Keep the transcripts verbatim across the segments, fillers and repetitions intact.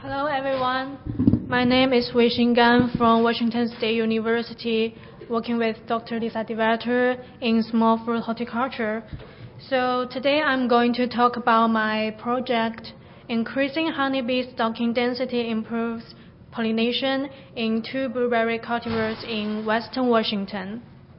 Hello everyone, my name is Wei Xingan from Washington State University, working with Doctor Lisa DeVater in small fruit horticulture. So today I'm going to talk about my project, Increasing Honeybee Stocking Density Improves Pollination in Two Blueberry Cultivars in Western Washington.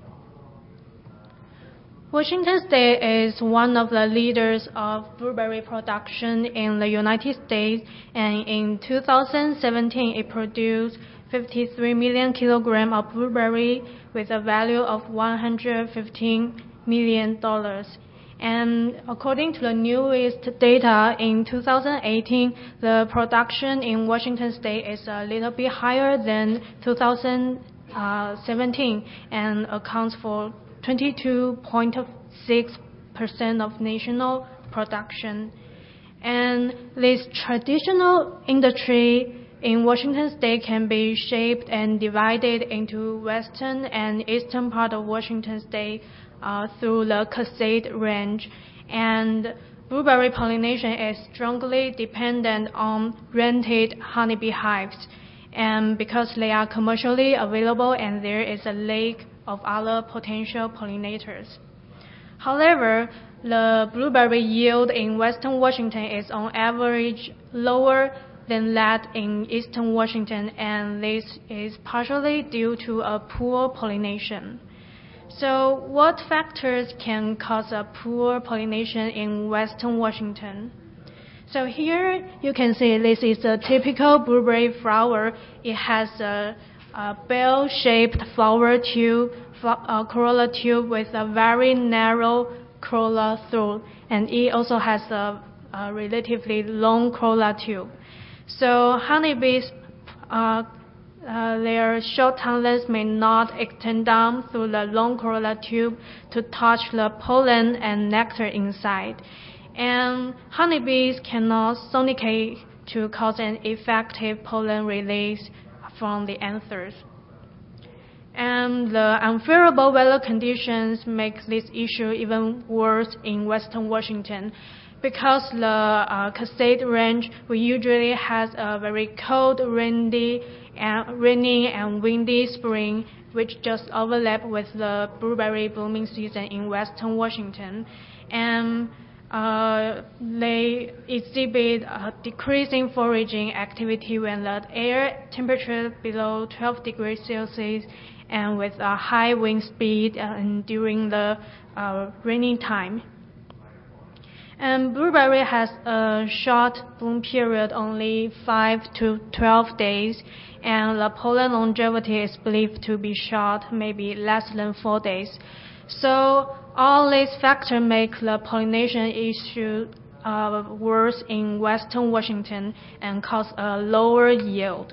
Washington State is one of the leaders of blueberry production in the United States, and in two thousand seventeen it produced fifty-three million kilograms of blueberry with a value of one hundred fifteen million dollars. And according to the newest data, in two thousand eighteen, the production in Washington State is a little bit higher than two thousand seventeen and accounts for twenty-two point six percent of national production. And this traditional industry in Washington State can be shaped and divided into western and eastern part of Washington State uh, through the Cascade Range. And blueberry pollination is strongly dependent on rented honeybee hives, and because they are commercially available and there is a lake of other potential pollinators. However, the blueberry yield in western Washington is on average lower than that in eastern Washington, and this is partially due to a poor pollination. So what factors can cause a poor pollination in western Washington? So here you can see this is a typical blueberry flower. It has a, a bell-shaped flower tube, a corolla tube with a very narrow corolla throat, and it also has a, a relatively long corolla tube. So honeybees, uh, uh, their short tonguelets may not extend down through the long corolla tube to touch the pollen and nectar inside. And honeybees cannot sonicate to cause an effective pollen release from the anthers. And the unfavorable weather conditions make this issue even worse in western Washington, because the uh, Cascade Range usually has a very cold, rainy, and rainy and windy spring, which just overlap with the blueberry blooming season in western Washington. And Uh, they exhibit a decrease in foraging activity when the air temperature below twelve degrees Celsius and with a high wind speed and during the uh, rainy time. And blueberry has a short bloom period, only five to twelve days, and the pollen longevity is believed to be short, maybe less than four days. So all these factors make the pollination issue uh, worse in western Washington and cause a lower yield.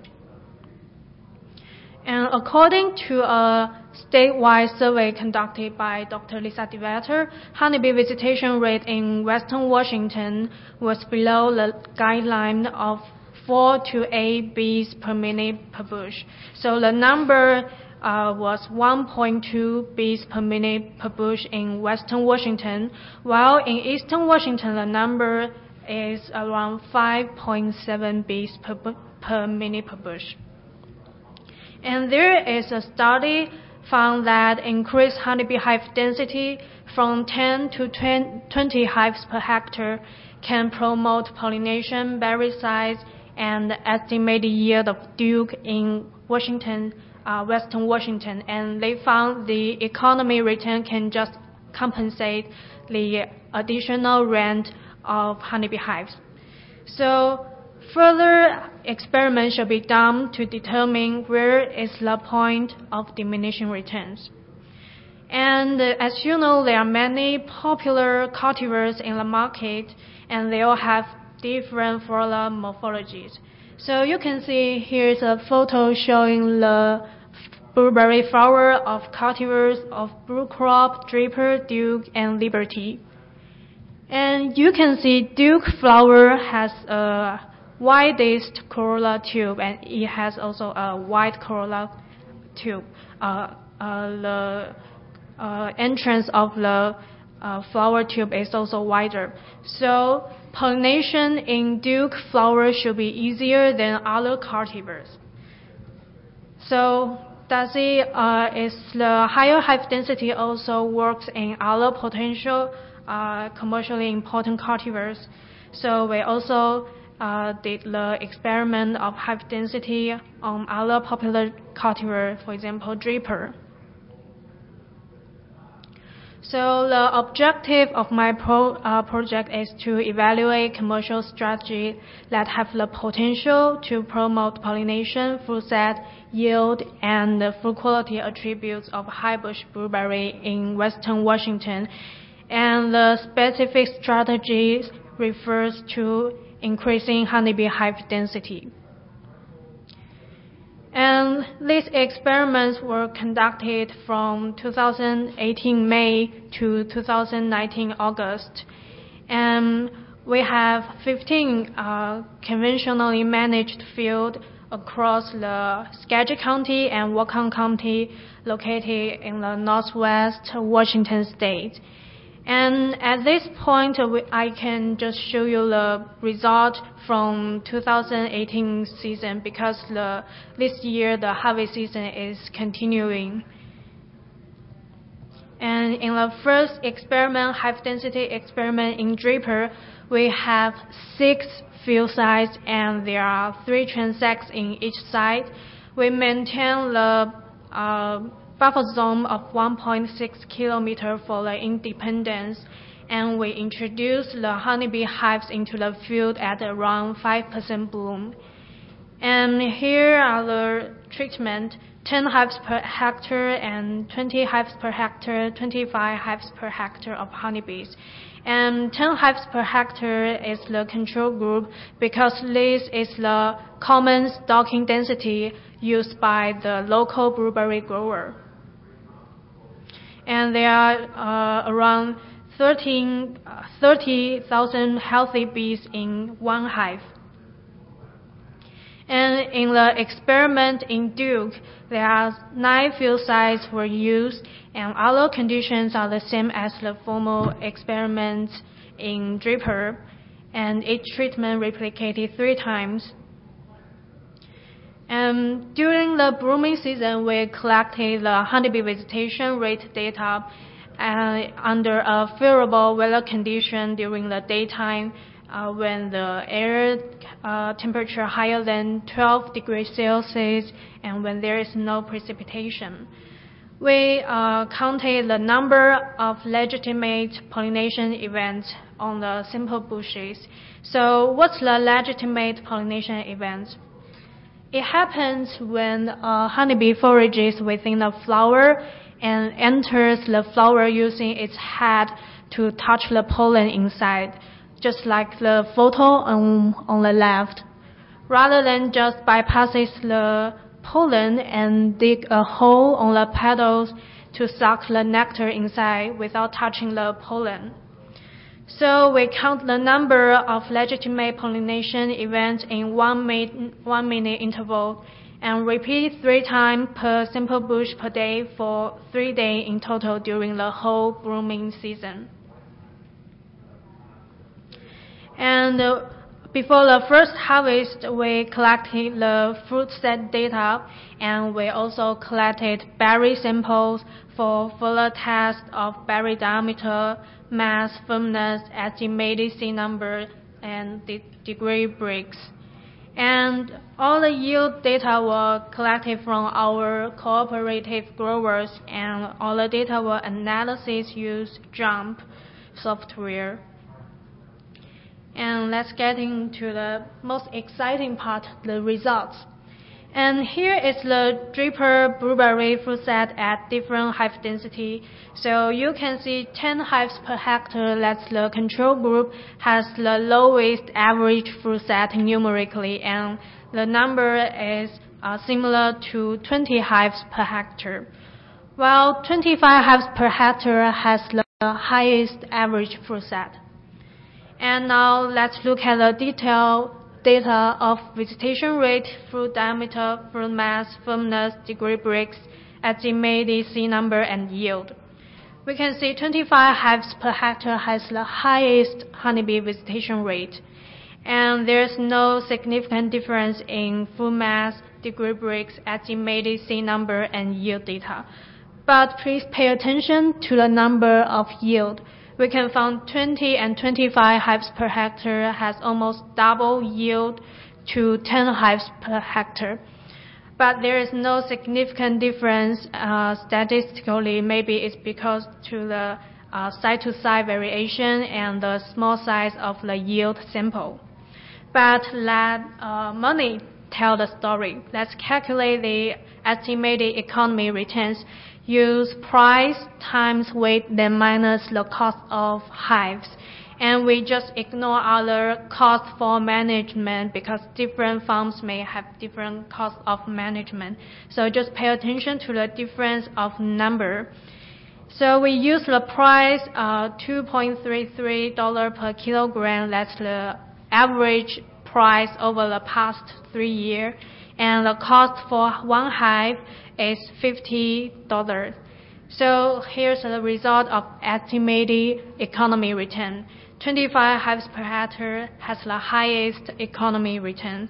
And according to a statewide survey conducted by Doctor Lisa DeVater, honeybee visitation rate in western Washington was below the guideline of four to eight bees per minute per bush. So the number Uh, was one point two bees per minute per bush in western Washington, while in eastern Washington the number is around five point seven bees per, per minute per bush. And there is a study found that increased honeybee hive density from ten to twenty hives per hectare can promote pollination, berry size, and the estimated yield of duke in Washington, Uh, western Washington, and they found the economy return can just compensate the additional rent of honeybee hives. So further experiments should be done to determine where is the point of diminishing returns. And uh, as you know, there are many popular cultivars in the market, and they all have different floral morphologies. So you can see here's a photo showing the blueberry flower of cultivars of Blue Crop, Draper, Duke, and Liberty. And you can see Duke flower has a widest corolla tube, and it has also a wide corolla tube. Uh, uh, the uh, entrance of the uh, flower tube is also wider. So pollination in Duke flowers should be easier than other cultivars. So does it, uh, is the higher hive density also works in other potential uh, commercially important cultivars? So we also uh, did the experiment of hive density on other popular cultivar, for example, dripper. So the objective of my pro, uh, project is to evaluate commercial strategies that have the potential to promote pollination, fruit set, yield, and the fruit quality attributes of highbush blueberry in Western Washington. And the specific strategies refers to increasing honeybee hive density. And these experiments were conducted from two thousand eighteen May to two thousand nineteen August. And we have fifteen uh, conventionally managed fields across the Skagit County and Whatcom County located in the northwest Washington state. And at this point, I can just show you the result from two thousand eighteen season because the, this year the harvest season is continuing. And in the first experiment, hive density experiment in dripper, we have six field sites and there are three transects in each site. We maintain the uh, buffer zone of one point six kilometers for the independence, and we introduce the honeybee hives into the field at around five percent bloom. And here are the treatment: ten hives per hectare and twenty hives per hectare, twenty-five hives per hectare of honeybees. And ten hives per hectare is the control group because this is the common stocking density used by the local blueberry grower. And there are uh, around thirty thousand healthy bees in one hive. And in the experiment in Duke, there are nine field sites were used, and other conditions are the same as the formal experiments in dripper, and each treatment replicated three times. And during the blooming season, we collected the honeybee visitation rate data uh, under a favorable weather condition during the daytime uh, when the air uh, temperature higher than twelve degrees Celsius and when there is no precipitation. We uh, counted the number of legitimate pollination events on the simple bushes. So what's the legitimate pollination event? It happens when a honeybee forages within the flower and enters the flower using its head to touch the pollen inside, just like the photo on, on the left. Rather than just bypasses the pollen and dig a hole on the petals to suck the nectar inside without touching the pollen. So we count the number of legitimate pollination events in one, min one minute interval and repeat three times per simple bush per day for three days in total during the whole blooming season. And uh, before the first harvest, we collected the fruit set data, and we also collected berry samples for further test of berry diameter, mass, firmness, estimated seed number, and de degree breaks. And all the yield data were collected from our cooperative growers, and all the data were analysis used JUMP software. And let's get into the most exciting part, the results. And here is the dripper blueberry fruit set at different hive density. So you can see ten hives per hectare. That's the control group, has the lowest average fruit set numerically, and the number is uh, similar to twenty hives per hectare, while twenty-five hives per hectare has the highest average fruit set. And now let's look at the detailed data of vegetation rate, fruit diameter, fruit mass, firmness, degree breaks, estimated seed number, and yield. we can see twenty-five hives per hectare has the highest honeybee visitation rate. And there's no significant difference in fruit mass, degree breaks, estimated seed number, and yield data. But please pay attention to the number of yield. We can find twenty and twenty-five hives per hectare has almost double yield to ten hives per hectare. But there is no significant difference uh, statistically. Maybe it's because to the uh, side-to-side variation and the small size of the yield sample. But let uh, money tell the story. Let's calculate the estimated economy returns. Use price times weight, then minus the cost of hives. And we just ignore other costs for management because different farms may have different costs of management. So just pay attention to the difference of number. So we use the price uh, two point three three dollars per kilogram. That's the average price over the past three years. And the cost for one hive is fifty dollars. So here's the result of estimated economy return. twenty-five hives per hectare has the highest economy return.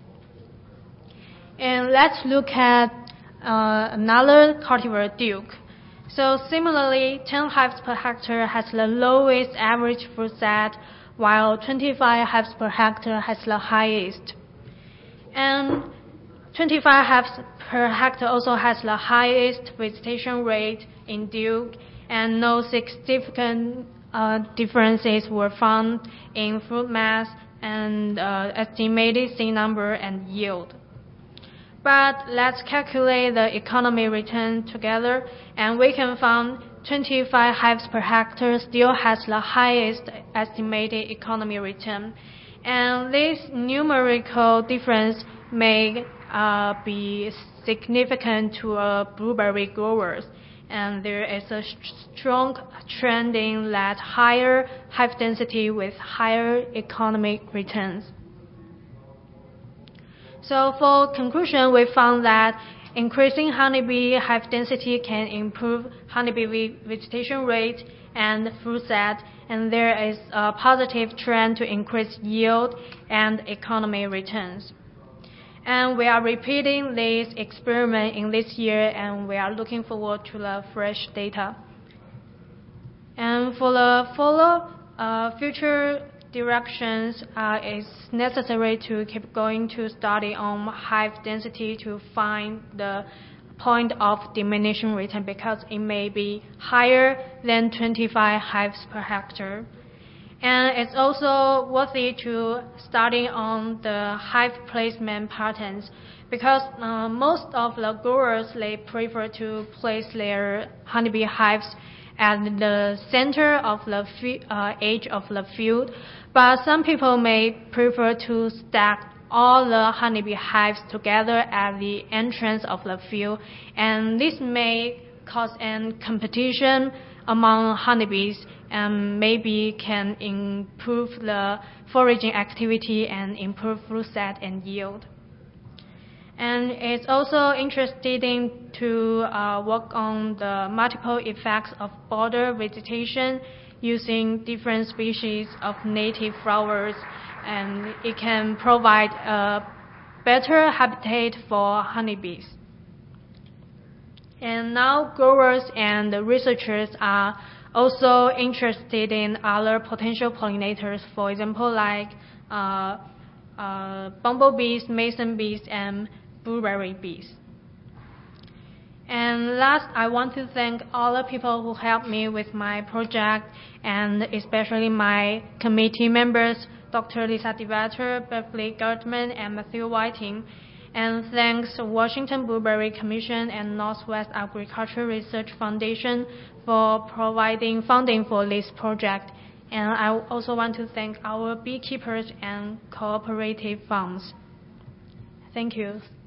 And let's look at uh, another cultivar, Duke. So similarly, ten hives per hectare has the lowest average fruit set, while twenty-five hives per hectare has the highest. And twenty-five hives per hectare also has the highest visitation rate in Duke, and no significant uh, differences were found in fruit mass and uh, estimated seed number and yield. But let's calculate the economy return together, and we can find twenty-five hives per hectare still has the highest estimated economy return. And this numerical difference may uh, be significant to uh, blueberry growers. And there is a strong trend in that higher hive density with higher economic returns. So for conclusion, we found that increasing honeybee hive density can improve honeybee vegetation rate and fruit set, and there is a positive trend to increase yield and economy returns. And we are repeating this experiment in this year, and we are looking forward to the fresh data. And for the follow uh, future directions, uh, it's necessary to keep going to study on hive density to find the point of diminishing return, because it may be higher than twenty-five hives per hectare. And it's also worthy to study on the hive placement patterns, because uh, most of the growers, they prefer to place their honeybee hives at the center of the uh, edge of the field, but some people may prefer to stack all the honeybee hives together at the entrance of the field, and this may cause an competition among honeybees and maybe can improve the foraging activity and improve fruit set and yield. And it's also interesting to uh, work on the multiple effects of border vegetation using different species of native flowers, and it can provide a better habitat for honeybees. And now growers and researchers are also interested in other potential pollinators, for example, like uh, uh, bumblebees, mason bees, and blueberry bees. And last, I want to thank all the people who helped me with my project, and especially my committee members, Doctor Lisa DeVater, Beverly Gutman, and Matthew Whiting. And thanks to Washington Blueberry Commission and Northwest Agricultural Research Foundation for providing funding for this project. And I also want to thank our beekeepers and cooperative farms. Thank you.